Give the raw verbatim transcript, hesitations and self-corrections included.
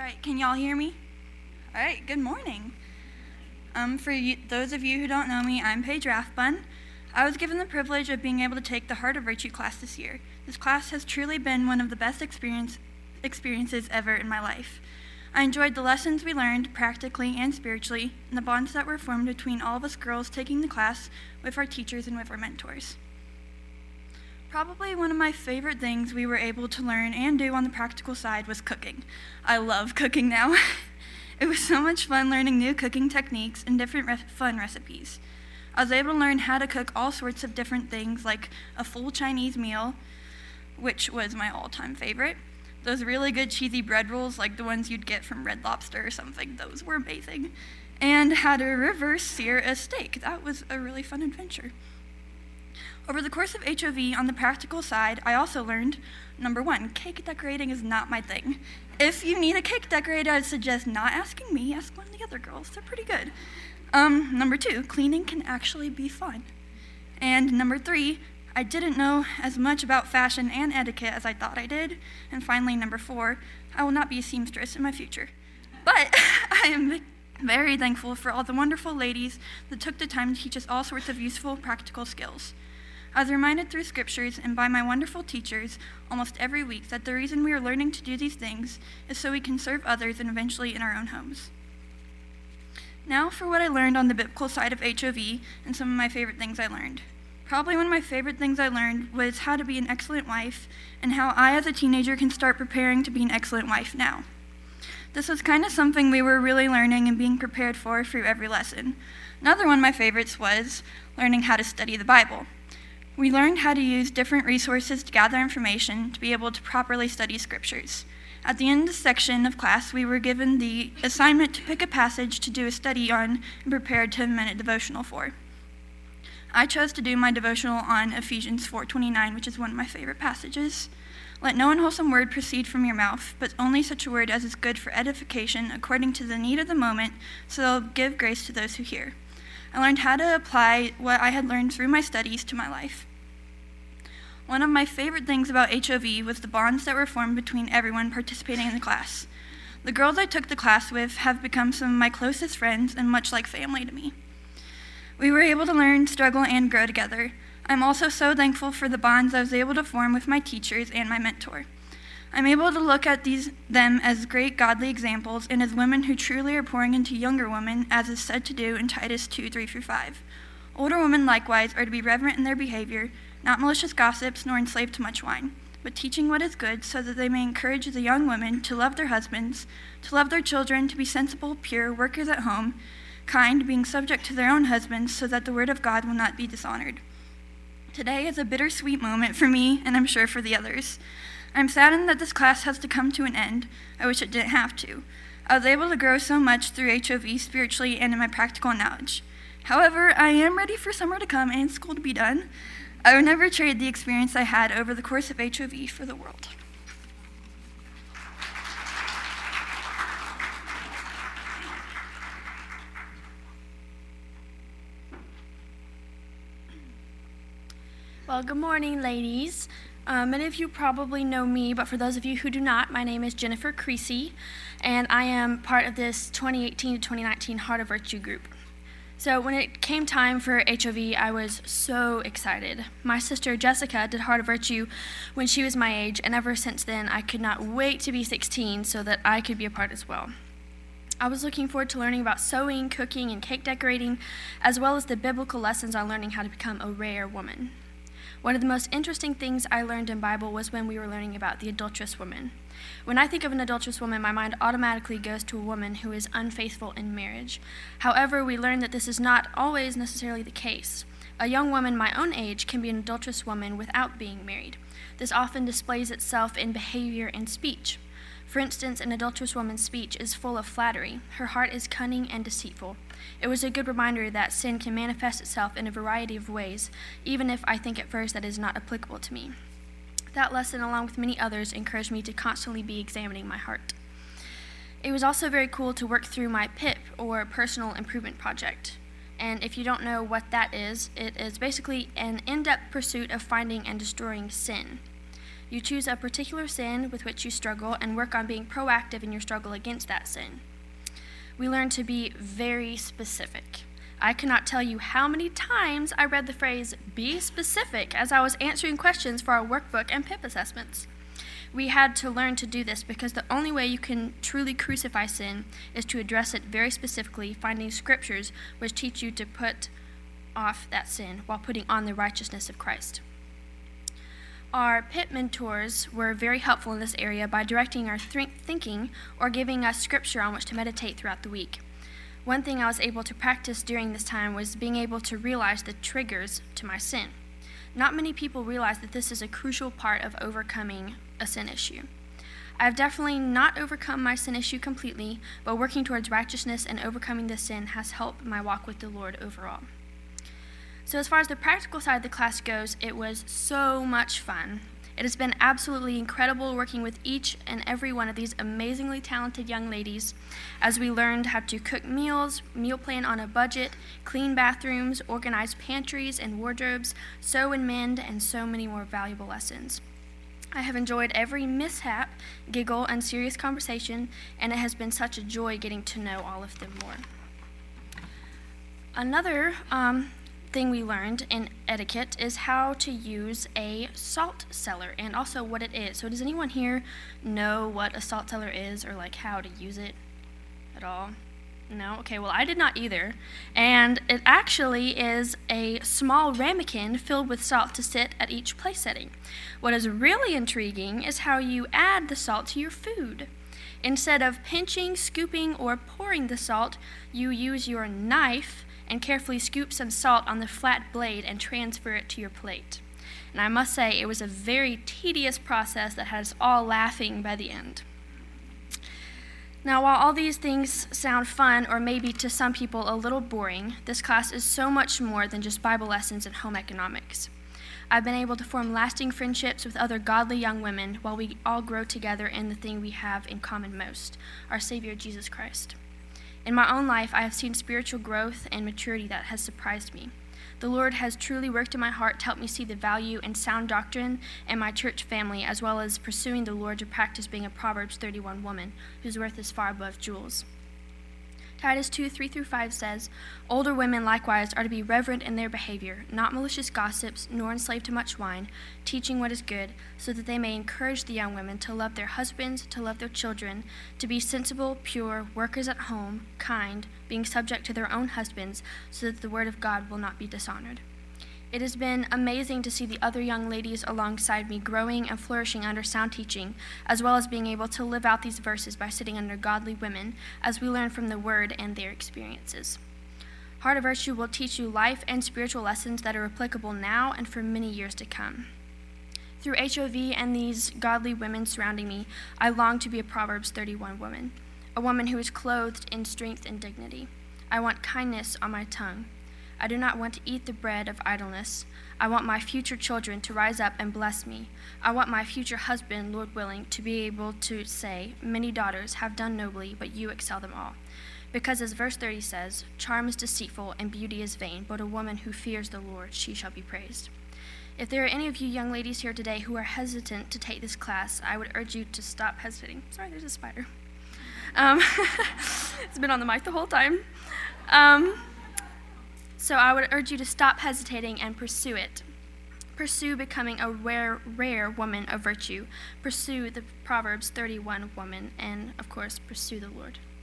right, can y'all hear me? All right, good morning. Um, for you, those of you who don't know me, I'm Paige Rathbun. I was given the privilege of being able to take the Heart of Virtue class this year. This class has truly been one of the best experience, experiences ever in my life. I enjoyed the lessons we learned practically and spiritually, and the bonds that were formed between all of us girls taking the class with our teachers and with our mentors. Probably one of my favorite things we were able to learn and do on the practical side was cooking. I love cooking now. It was so much fun learning new cooking techniques and different re- fun recipes. I was able to learn how to cook all sorts of different things, like a full Chinese meal, which was my all-time favorite. Those really good cheesy bread rolls, like the ones you'd get from Red Lobster or something, those were amazing. And how to reverse sear a steak. That was a really fun adventure. Over the course of H O V, on the practical side, I also learned, number one, cake decorating is not my thing. If you need a cake decorator, I'd suggest not asking me, ask one of the other girls. They're pretty good. Um, number two, cleaning can actually be fun. And number three, I didn't know as much about fashion and etiquette as I thought I did. And finally, number four, I will not be a seamstress in my future. But I am very thankful for all the wonderful ladies that took the time to teach us all sorts of useful practical skills. I was reminded through scriptures and by my wonderful teachers almost every week that the reason we are learning to do these things is so we can serve others and eventually in our own homes. Now for what I learned on the biblical side of H O V and some of my favorite things I learned. Probably one of my favorite things I learned was how to be an excellent wife and how I as a teenager can start preparing to be an excellent wife now. This was kind of something we were really learning and being prepared for through every lesson. Another one of my favorites was learning how to study the Bible. We learned how to use different resources to gather information to be able to properly study scriptures. At the end of the section of class, we were given the assignment to pick a passage to do a study on and prepare a ten-minute devotional for. I chose to do my devotional on Ephesians four twenty-nine, which is one of my favorite passages. Let no unwholesome word proceed from your mouth, but only such a word as is good for edification according to the need of the moment, so they'll give grace to those who hear. I learned how to apply what I had learned through my studies to my life. One of my favorite things about H O V was the bonds that were formed between everyone participating in the class. The girls I took the class with have become some of my closest friends and much like family to me. We were able to learn, struggle, and grow together. I'm also so thankful for the bonds I was able to form with my teachers and my mentor. I'm able to look at these them as great godly examples and as women who truly are pouring into younger women, as is said to do in Titus two, three through five. Older women likewise are to be reverent in their behavior, not malicious gossips nor enslaved to much wine, but teaching what is good so that they may encourage the young women to love their husbands, to love their children, to be sensible, pure, workers at home, kind, being subject to their own husbands so that the word of God will not be dishonored. Today is a bittersweet moment for me and I'm sure for the others. I'm saddened that this class has to come to an end. I wish it didn't have to. I was able to grow so much through H O V spiritually and in my practical knowledge. However, I am ready for summer to come and school to be done. I would never trade the experience I had over the course of H O V for the world. Well, good morning, ladies. Uh, many of you probably know me, but for those of you who do not, my name is Jennifer Creasy, and I am part of this twenty eighteen to twenty nineteen Heart of Virtue group. So when it came time for H O V, I was so excited. My sister Jessica did Heart of Virtue when she was my age, and ever since then, I could not wait to be sixteen so that I could be a part as well. I was looking forward to learning about sewing, cooking, and cake decorating, as well as the biblical lessons on learning how to become a rare woman. One of the most interesting things I learned in Bible was when we were learning about the adulterous woman. When I think of an adulterous woman, my mind automatically goes to a woman who is unfaithful in marriage. However, we learn that this is not always necessarily the case. A young woman my own age can be an adulterous woman without being married. This often displays itself in behavior and speech. For instance, an adulterous woman's speech is full of flattery. Her heart is cunning and deceitful. It was a good reminder that sin can manifest itself in a variety of ways, even if I think at first that is not applicable to me. That lesson, along with many others, encouraged me to constantly be examining my heart. It was also very cool to work through my P I P, or Personal Improvement Project. And if you don't know what that is, it is basically an in-depth pursuit of finding and destroying sin. You choose a particular sin with which you struggle and work on being proactive in your struggle against that sin. We learn to be very specific. I cannot tell you how many times I read the phrase, "be specific," as I was answering questions for our workbook and P I P assessments. We had to learn to do this because the only way you can truly crucify sin is to address it very specifically, finding scriptures which teach you to put off that sin while putting on the righteousness of Christ. Our P I P mentors were very helpful in this area by directing our th- thinking or giving us scripture on which to meditate throughout the week. One thing I was able to practice during this time was being able to realize the triggers to my sin. Not many people realize that this is a crucial part of overcoming a sin issue. I've definitely not overcome my sin issue completely, but working towards righteousness and overcoming this sin has helped my walk with the Lord overall. So as far as the practical side of the class goes, it was so much fun. It has been absolutely incredible working with each and every one of these amazingly talented young ladies as we learned how to cook meals, meal plan on a budget, clean bathrooms, organize pantries and wardrobes, sew and mend, and so many more valuable lessons. I have enjoyed every mishap, giggle, and serious conversation, and it has been such a joy getting to know all of them more. Another um, thing we learned in etiquette is how to use a salt cellar and also what it is. So does anyone here know what a salt cellar is or like how to use it at all? No? Okay, well I did not either. And it actually is a small ramekin filled with salt to sit at each place setting. What is really intriguing is how you add the salt to your food. Instead of pinching, scooping, or pouring the salt, you use your knife and carefully scoop some salt on the flat blade and transfer it to your plate. And I must say, it was a very tedious process that had us all laughing by the end. Now, while all these things sound fun, or maybe to some people a little boring, this class is so much more than just Bible lessons and home economics. I've been able to form lasting friendships with other godly young women while we all grow together in the thing we have in common most, our Savior, Jesus Christ. In my own life, I have seen spiritual growth and maturity that has surprised me. The Lord has truly worked in my heart to help me see the value in sound doctrine and my church family, as well as pursuing the Lord to practice being a Proverbs thirty-one woman, whose worth is far above jewels. Titus two, three through five says, "Older women likewise are to be reverent in their behavior, not malicious gossips, nor enslaved to much wine, teaching what is good, so that they may encourage the young women to love their husbands, to love their children, to be sensible, pure, workers at home, kind, being subject to their own husbands, so that the word of God will not be dishonored." It has been amazing to see the other young ladies alongside me growing and flourishing under sound teaching, as well as being able to live out these verses by sitting under godly women as we learn from the Word and their experiences. Heart of Virtue will teach you life and spiritual lessons that are applicable now and for many years to come. Through H O V and these godly women surrounding me, I long to be a Proverbs thirty-one woman, a woman who is clothed in strength and dignity. I want kindness on my tongue. I do not want to eat the bread of idleness. I want my future children to rise up and bless me. I want my future husband, Lord willing, to be able to say, "Many daughters have done nobly, but you excel them all." Because as verse thirty says, "Charm is deceitful and beauty is vain, but a woman who fears the Lord, she shall be praised." If there are any of you young ladies here today who are hesitant to take this class, I would urge you to stop hesitating. Sorry, there's a spider. Um, it's been on the mic the whole time. Um, So I would urge you to stop hesitating and pursue it. Pursue becoming a rare, rare woman of virtue. Pursue the Proverbs thirty-one woman, and of course, pursue the Lord.